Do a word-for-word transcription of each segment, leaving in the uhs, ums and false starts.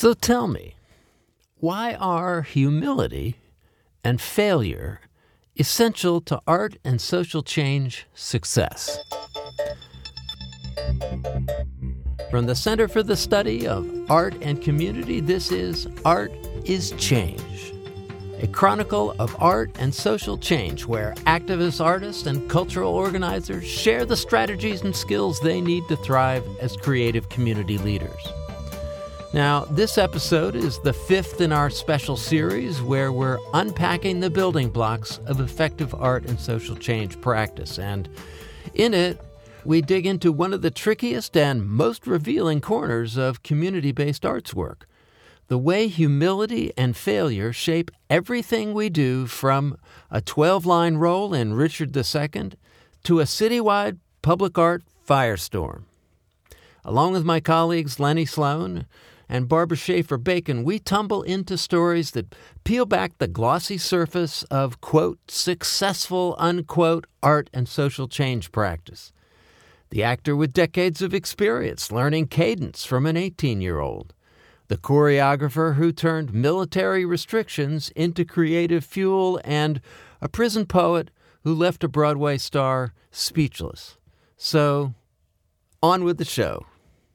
So tell me, why are humility and failure essential to art and social change success? From the Center for the Study of Art and Community, this is Art is Change, a chronicle of art and social change where activist artists and cultural organizers share the strategies and skills they need to thrive as creative community leaders. Now, this episode is the fifth in our special series where we're unpacking the building blocks of effective art and social change practice. And in it, we dig into one of the trickiest and most revealing corners of community-based arts work, the way humility and failure shape everything we do, from a twelve-line role in Richard the Second to a citywide public art firestorm. Along with my colleagues Lenny Sloan and Barbara Schaefer-Bacon, we tumble into stories that peel back the glossy surface of, quote, successful, unquote, art and social change practice. The actor with decades of experience learning cadence from an eighteen-year-old. The choreographer who turned military restrictions into creative fuel, and a prison poet who left a Broadway star speechless. So, on with the show.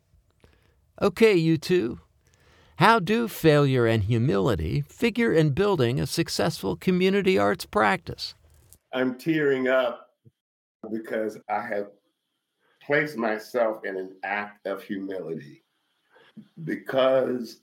Okay, you two. How do failure and humility figure in building a successful community arts practice? I'm tearing up because I have placed myself in an act of humility because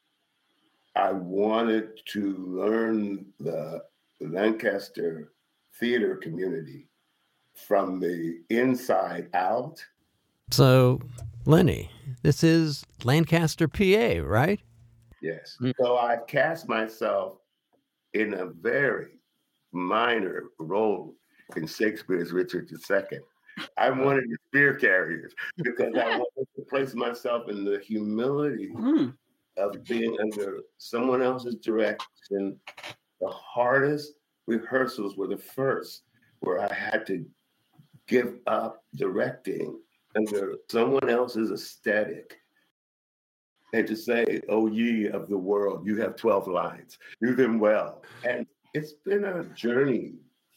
I wanted to learn the Lancaster theater community from the inside out. So, Lenny, this is Lancaster, P A, right? Yes. So I cast myself in a very minor role in Shakespeare's Richard the Second. I'm one of the spear carriers because I wanted to place myself in the humility mm. of being under someone else's direction. The hardest rehearsals were the first, where I had to give up directing under someone else's aesthetic and to say, oh, ye of the world, you have twelve lines, do them well. And it's been a journey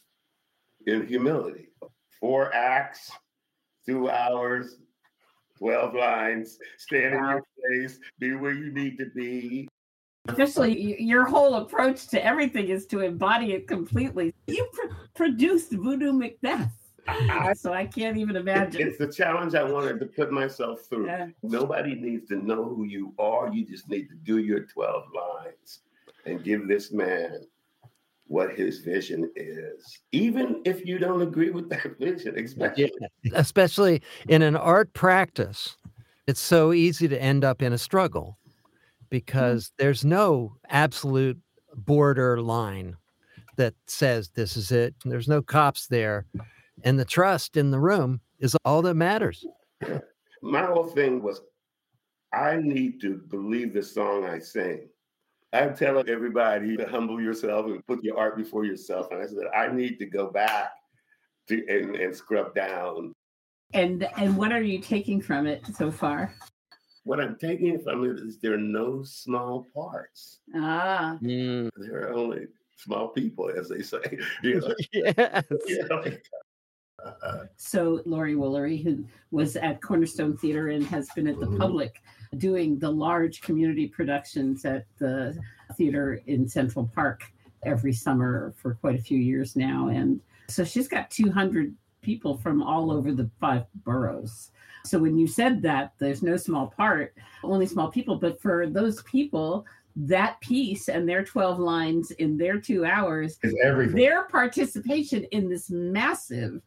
in humility. Four acts, two hours, twelve lines, stand in your place, be where you need to be. Especially your whole approach to everything is to embody it completely. You pr- produced Voodoo Macbeth, I, so I can't even imagine. It's the challenge I wanted to put myself through. Yeah. Nobody needs to know who you are. You just need to do your twelve lines and give this man what his vision is, even if you don't agree with that vision, especially. Yeah. Especially in an art practice, it's so easy to end up in a struggle because mm-hmm. there's no absolute border line that says this is it. There's no cops there. And the trust in the room is all that matters. Yeah. My whole thing was, I need to believe the song I sing. I'm telling everybody to humble yourself and put your art before yourself. And I said, I need to go back to and, and scrub down. And and what are you taking from it so far? What I'm taking from it is there are no small parts. Ah. Mm. There are only small people, as they say. You know? Yes. You know? Uh, so Laurie Woolery, who was at Cornerstone Theater and has been at the mm-hmm. Public doing the large community productions at the theater in Central Park every summer for quite a few years now. And so she's got two hundred people from all over the five boroughs. So when you said that, there's no small part, only small people, but for those people, that piece and their twelve lines in their two hours, is everything. Their participation in this massive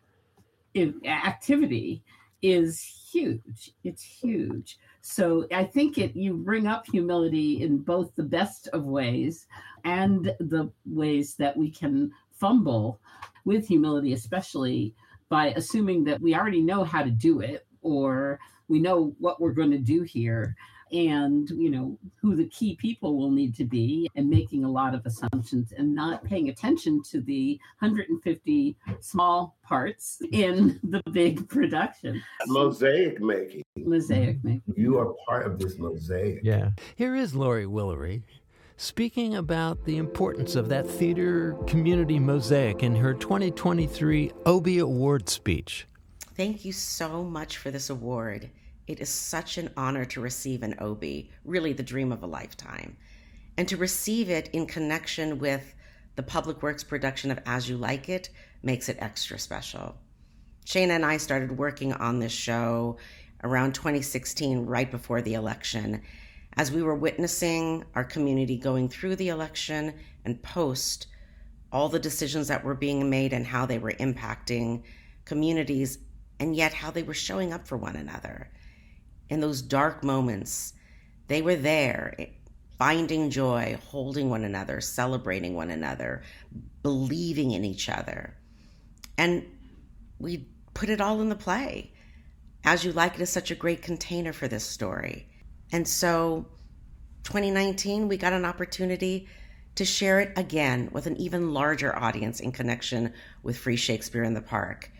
activity is huge. It's huge. So I think it you bring up humility in both the best of ways and the ways that we can fumble with humility, especially by assuming that we already know how to do it, or we know what we're going to do here and, you know, who the key people will need to be, and making a lot of assumptions and not paying attention to the one hundred fifty small parts in the big production. Mosaic making. Mosaic making. You are part of this mosaic. Yeah. Here is Laurie Woolery speaking about the importance of that theater community mosaic in her twenty twenty-three Obie Award speech. Thank you so much for this award. It is such an honor to receive an Obie, really the dream of a lifetime. And to receive it in connection with the Public Works production of As You Like It makes it extra special. Shana and I started working on this show around twenty sixteen, right before the election, as we were witnessing our community going through the election and post all the decisions that were being made and how they were impacting communities, and yet how they were showing up for one another. In those dark moments, they were there, finding joy, holding one another, celebrating one another, believing in each other. And we put it all in the play. As You Like It is such a great container for this story. And so twenty nineteen, we got an opportunity to share it again with an even larger audience in connection with Free Shakespeare in the Park.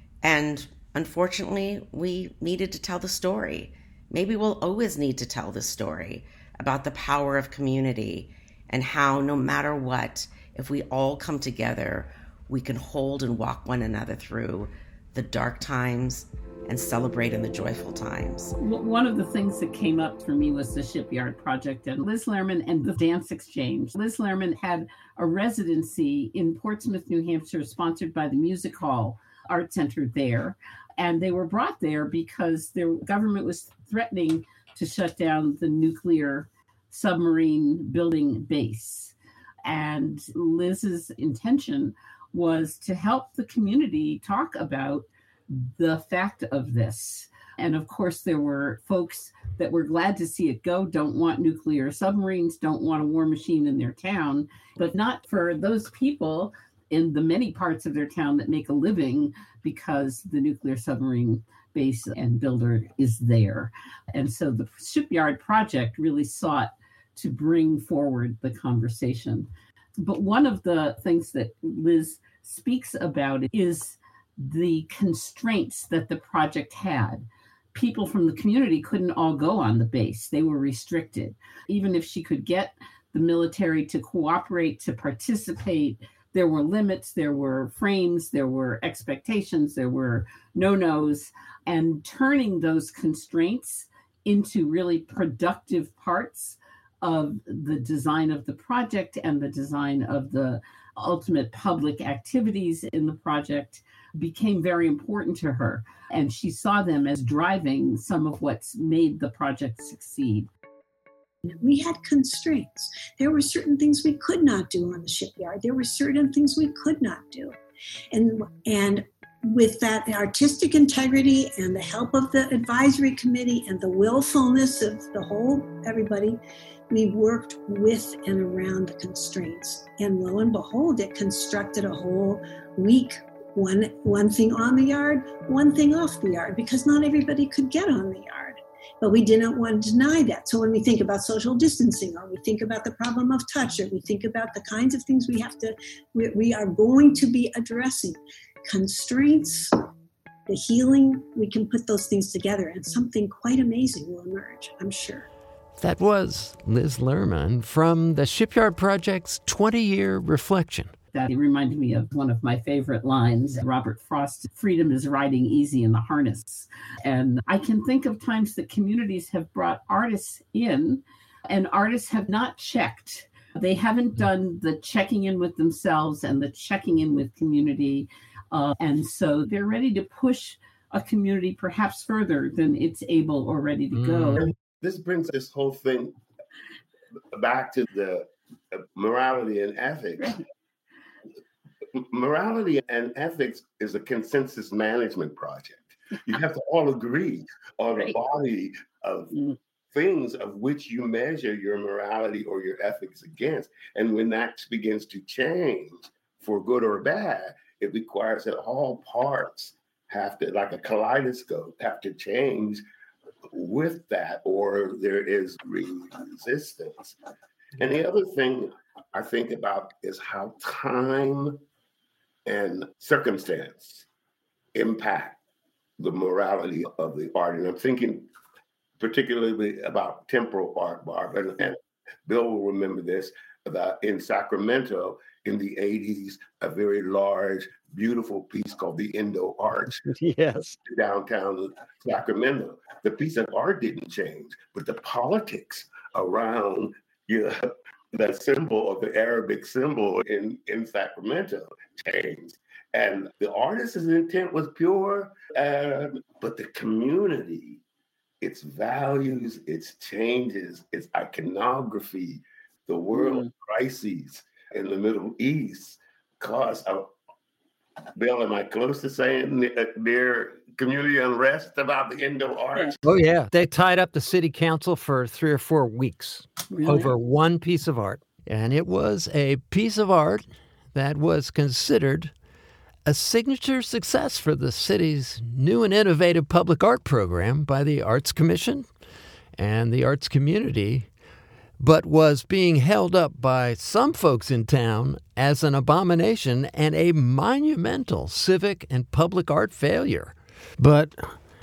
And unfortunately, we needed to tell the story. Maybe we'll always need to tell this story about the power of community and how no matter what, if we all come together, we can hold and walk one another through the dark times and celebrate in the joyful times. One of the things that came up for me was the Shipyard Project and Liz Lerman and the Dance Exchange. Liz Lerman had a residency in Portsmouth, New Hampshire, sponsored by the Music Hall Art Center there. And they were brought there because the government was threatening to shut down the nuclear submarine building base. And Liz's intention was to help the community talk about the fact of this. And of course, there were folks that were glad to see it go, don't want nuclear submarines, don't want a war machine in their town, but not for those people in the many parts of their town that make a living because the nuclear submarine base and builder is there. And so the Shipyard Project really sought to bring forward the conversation. But one of the things that Liz speaks about is the constraints that the project had. People from the community couldn't all go on the base. They were restricted. Even if she could get the military to cooperate, to participate, there were limits, there were frames, there were expectations, there were no-nos, and turning those constraints into really productive parts of the design of the project and the design of the ultimate public activities in the project became very important to her. And she saw them as driving some of what's made the project succeed. We had constraints. There were certain things we could not do on the shipyard. There were certain things we could not do. And, and with that artistic integrity and the help of the advisory committee and the willfulness of the whole everybody, we worked with and around the constraints. And lo and behold, it constructed a whole week, one, one thing on the yard, one thing off the yard, because not everybody could get on the yard. But we didn't want to deny that. So when we think about social distancing, or we think about the problem of touch, or we think about the kinds of things we have to, we, we are going to be addressing, constraints, the healing, we can put those things together and something quite amazing will emerge, I'm sure. That was Liz Lerman from the Shipyard Project's twenty-year reflection. That reminded me of one of my favorite lines, Robert Frost, freedom is riding easy in the harness. And I can think of times that communities have brought artists in and artists have not checked. They haven't done the checking in with themselves and the checking in with community. Uh, and so they're ready to push a community perhaps further than it's able or ready to go. And this brings this whole thing back to the morality and ethics. Morality and ethics is a consensus management project. You have to all agree on a body of mm. things of which you measure your morality or your ethics against. And when that begins to change for good or bad, it requires that all parts have to, like a kaleidoscope, have to change with that, or there is resistance. And the other thing I think about is how time and circumstance impact the morality of the art. And I'm thinking particularly about temporal art, Barb, and, and Bill will remember this, that in Sacramento in the eighties, a very large, beautiful piece called the Indo Arch. Yes. Downtown Sacramento. The piece of art didn't change, but the politics around, you know, the symbol of the Arabic symbol in, in Sacramento changed. And the artist's intent was pure, uh, but the community, its values, its changes, its iconography, the world mm. crises in the Middle East caused a, Bill, am I close to saying near community unrest about the Indo Arch? Oh, yeah. They tied up the city council for three or four weeks really? over one piece of art. And it was a piece of art that was considered a signature success for the city's new and innovative public art program by the Arts Commission and the arts community, but was being held up by some folks in town as an abomination and a monumental civic and public art failure. But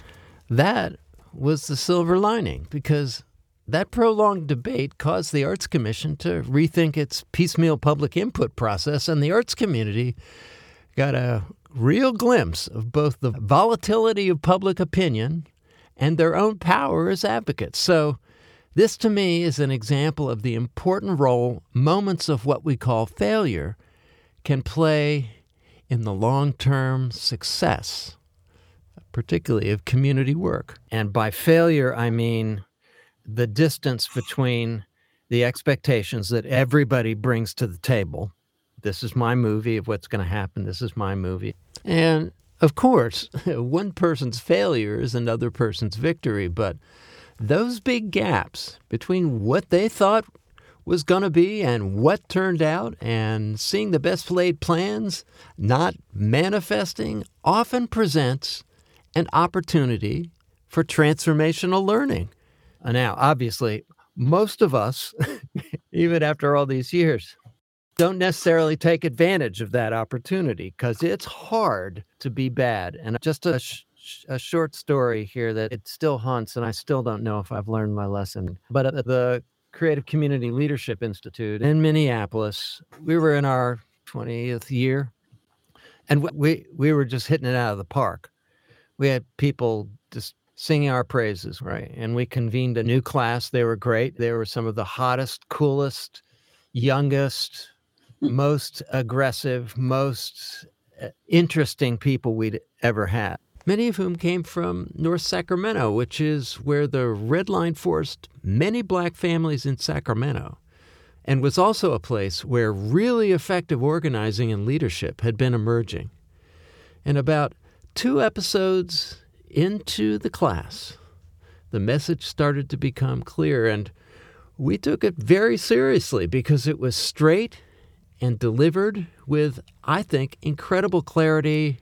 that was the silver lining, because that prolonged debate caused the Arts Commission to rethink its piecemeal public input process, and the arts community got a real glimpse of both the volatility of public opinion and their own power as advocates. So this, to me, is an example of the important role moments of what we call failure can play in the long-term success, particularly of community work. And by failure, I mean the distance between the expectations that everybody brings to the table. This is my movie of what's going to happen. This is my movie. And, of course, one person's failure is another person's victory, but those big gaps between what they thought was going to be and what turned out, and seeing the best laid plans not manifesting, often presents an opportunity for transformational learning. Now, obviously, most of us, even after all these years, don't necessarily take advantage of that opportunity because it's hard to be bad. And just a, sh- a short story here that it still haunts, and I still don't know if I've learned my lesson. But at the Creative Community Leadership Institute in Minneapolis, we were in our twentieth year, and we we were just hitting it out of the park. We had people just singing our praises, right? And we convened a new class. They were great. They were some of the hottest, coolest, youngest, most aggressive, most interesting people we'd ever had. Many of whom came from North Sacramento, which is where the Red Line forced many black families in Sacramento, and was also a place where really effective organizing and leadership had been emerging. And about two episodes into the class, the message started to become clear, and we took it very seriously because it was straight and delivered with, I think, incredible clarity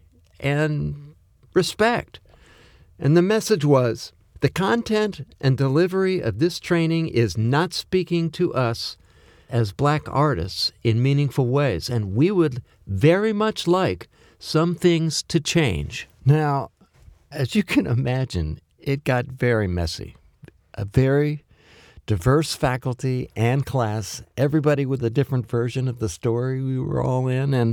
and respect. And the message was, the content and delivery of this training is not speaking to us as black artists in meaningful ways, and we would very much like some things to change. Now, as you can imagine, it got very messy. A very diverse faculty and class, everybody with a different version of the story we were all in, and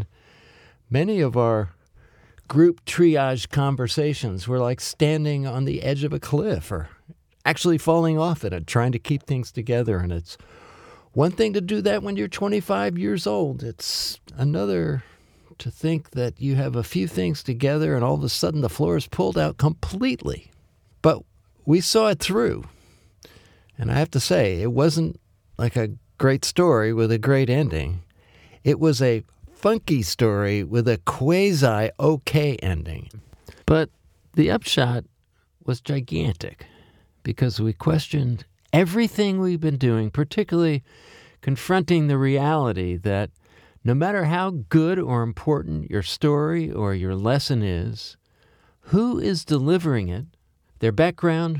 many of our group triage conversations were like standing on the edge of a cliff or actually falling off it and trying to keep things together. And it's one thing to do that when you're twenty-five years old. It's another to think that you have a few things together and all of a sudden the floor is pulled out completely. But we saw it through. And I have to say, it wasn't like a great story with a great ending. It was a funky story with a quasi-okay ending. But the upshot was gigantic because we questioned everything we've been doing, particularly confronting the reality that no matter how good or important your story or your lesson is, who is delivering it, their background,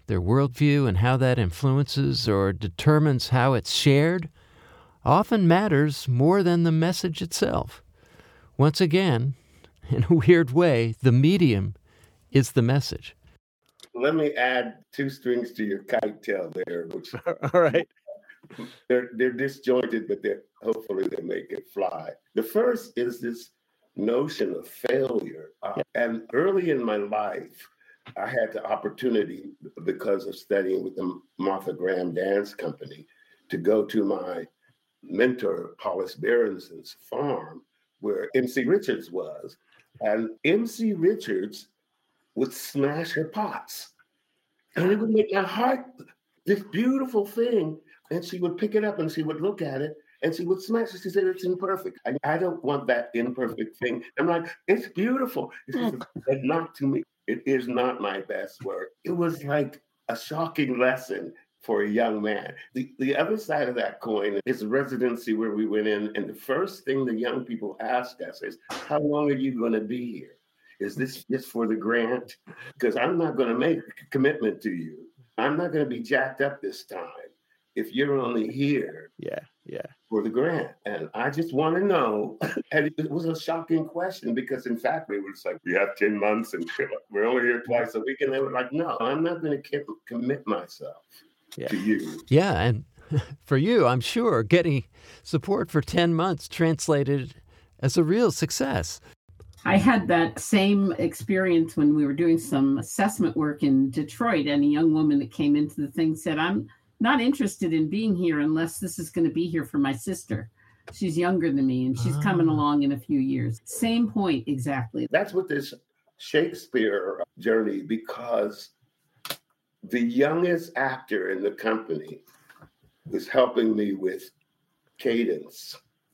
their worldview, and how that influences or determines how it's shared often matters more than the message itself. Once again, in a weird way, the medium is the message. Let me add two strings to your kite tail there, which all right. They're they're disjointed, but they're hopefully they make it fly. The first is this notion of failure. Uh, yeah. And early in my life, I had the opportunity, because of studying with the Martha Graham Dance Company, to go to my mentor, Hollis Berenson's farm, where M C Richards was. And M C Richards would smash her pots. And it would make my heart this beautiful thing. And she would pick it up and she would look at it and she would smash it. She said, it's imperfect. I, I don't want that imperfect thing. I'm like, it's beautiful. She said, but not to me. It is not my best work. It was like a shocking lesson for a young man. The, the other side of that coin is residency, where we went in. And the first thing the young people asked us is, how long are you going to be here? Is this just for the grant? Because I'm not going to make a commitment to you. I'm not going to be jacked up this time if you're only here yeah, yeah. for the grant. And I just want to know. And it was a shocking question, because in fact, we were just like, we have ten months and we're only here twice a week. And they were like, no, I'm not going to commit myself yeah. to you. Yeah. And for you, I'm sure getting support for ten months translated as a real success. I had that same experience when we were doing some assessment work in Detroit, and a young woman that came into the thing said, I'm not interested in being here unless this is going to be here for my sister. She's younger than me, and she's oh. coming along in a few years. Same point, exactly. That's what this Shakespeare journey, because the youngest actor in the company was helping me with cadence.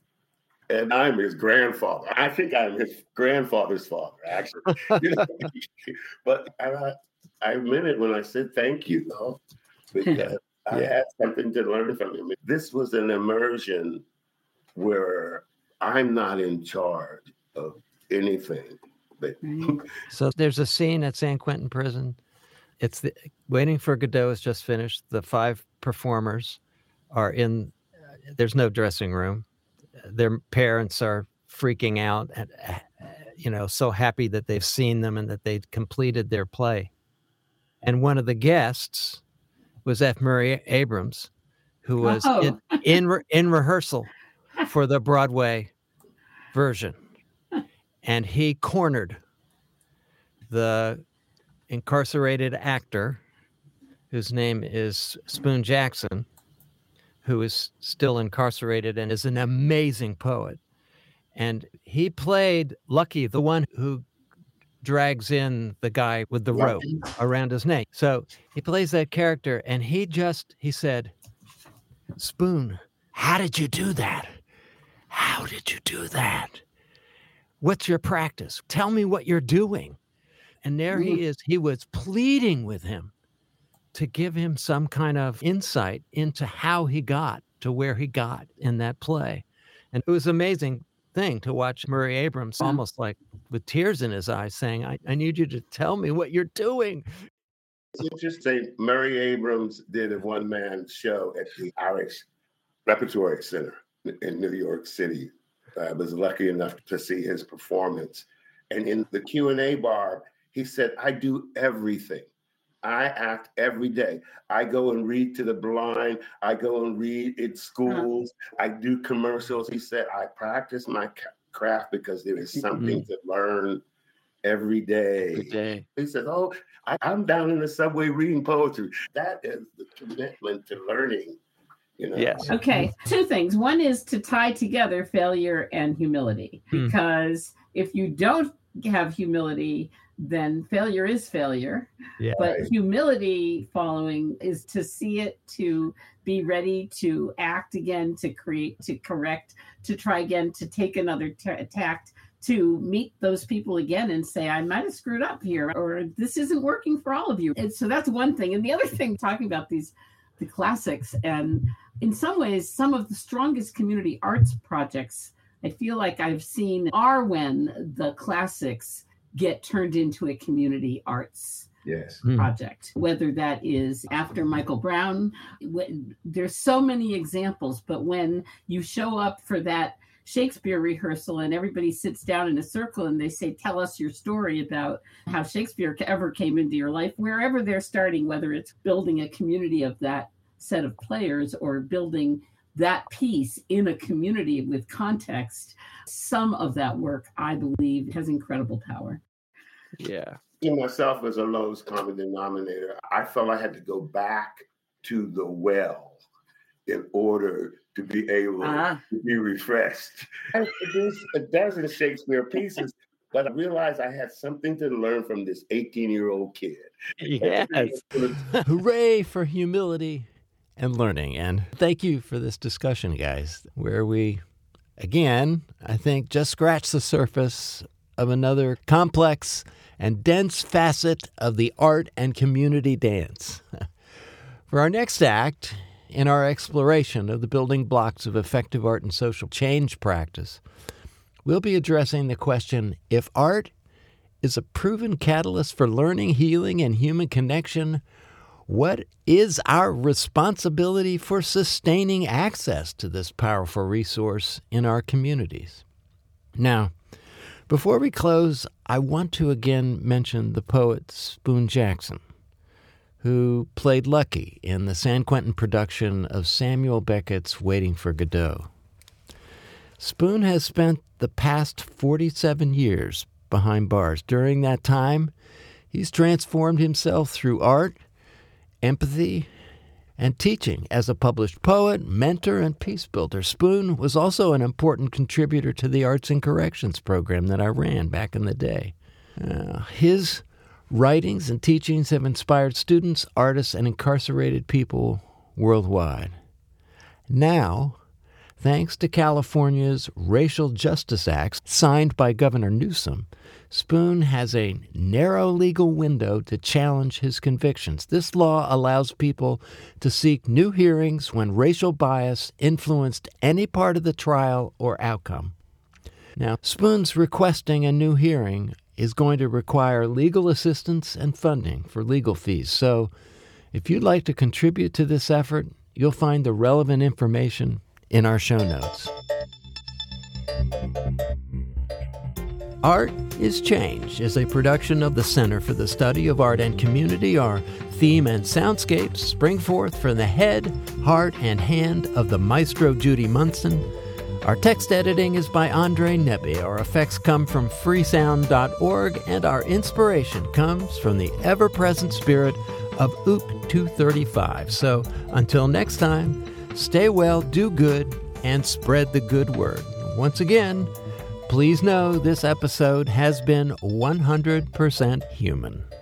And I'm his grandfather. I think I'm his grandfather's father, actually. You know? But I, I meant it when I said thank you, though, because yeah. I had something to learn from him. This was an immersion where I'm not in charge of anything. But so there's a scene at San Quentin Prison. It's the Waiting for Godot is just finished. The five performers are in. There's no dressing room. Their parents are freaking out and, you know, so happy that they've seen them and that they've completed their play. And one of the guests was F. Murray Abrams, who was oh. in in, re- in rehearsal for the Broadway version. And he cornered the incarcerated actor, whose name is Spoon Jackson, who is still incarcerated and is an amazing poet. And he played Lucky, the one who drags in the guy with the rope around his neck. So he plays that character, and he just, he said, Spoon, how did you do that? How did you do that? What's your practice? Tell me what you're doing. And there he is. He was pleading with him to give him some kind of insight into how he got to where he got in that play. And it was an amazing thing to watch Murray Abrams almost like with tears in his eyes saying, I, I need you to tell me what you're doing. It's interesting. Murray Abrams did a one-man show at the Irish Repertory Center in New York City. I was lucky enough to see his performance. And in the Q and A bar, he said, I do everything. I act every day. I go and read to the blind. I go and read in schools. I do commercials. He said, I practice my craft because there is something mm-hmm. to learn every day. Every day. He said, oh, I, I'm down in the subway reading poetry. That is the commitment to learning. You know? Yes. Okay. Two things. One is to tie together failure and humility, hmm. because if you don't have humility, then failure is failure. Yeah. But humility following is to see it, to be ready to act again, to create, to correct, to try again, to take another t- tact, to meet those people again and say, I might have screwed up here, or this isn't working for all of you. And so that's one thing. And the other thing, talking about these, the classics, and in some ways, some of the strongest community arts projects I feel like I've seen are when the classics get turned into a community arts Yes. project, whether that is after Michael Brown. There's so many examples, but when you show up for that Shakespeare rehearsal and everybody sits down in a circle and they say, tell us your story about how Shakespeare ever came into your life, wherever they're starting, whether it's building a community of that set of players or building that piece in a community with context, some of that work, I believe, has incredible power. Yeah. In myself as a lowest common denominator, I felt I had to go back to the well in order to be able uh-huh. to be refreshed. I produced a dozen Shakespeare pieces, but I realized I had something to learn from this eighteen-year-old kid. Yes. Hooray for humility and learning. And thank you for this discussion, guys, where we, again, I think, just scratched the surface of another complex and dense facet of the art and community dance. For our next act, in our exploration of the building blocks of effective art and social change practice, we'll be addressing the question, if art is a proven catalyst for learning, healing, and human connection, what is our responsibility for sustaining access to this powerful resource in our communities? Now, before we close, I want to again mention the poet Spoon Jackson, who played Lucky in the San Quentin production of Samuel Beckett's Waiting for Godot. Spoon has spent the past forty-seven years behind bars. During that time, he's transformed himself through art, empathy, and teaching as a published poet, mentor, and peace builder. Spoon was also an important contributor to the Arts and Corrections program that I ran back in the day. Uh, his writings and teachings have inspired students, artists, and incarcerated people worldwide. Now, thanks to California's Racial Justice Act, signed by Governor Newsom, Spoon has a narrow legal window to challenge his convictions. This law allows people to seek new hearings when racial bias influenced any part of the trial or outcome. Now, Spoon's requesting a new hearing is going to require legal assistance and funding for legal fees. So, if you'd like to contribute to this effort, you'll find the relevant information in our show notes. Art is Change is a production of the Center for the Study of Art and Community. Our theme and soundscapes spring forth from the head, heart, and hand of the maestro Judy Munson. Our text editing is by Andre Nebbe. Our effects come from freesound dot org, and our inspiration comes from the ever-present spirit of O O C two thirty-five. So until next time, stay well, do good, and spread the good word. Once again, please know this episode has been one hundred percent human.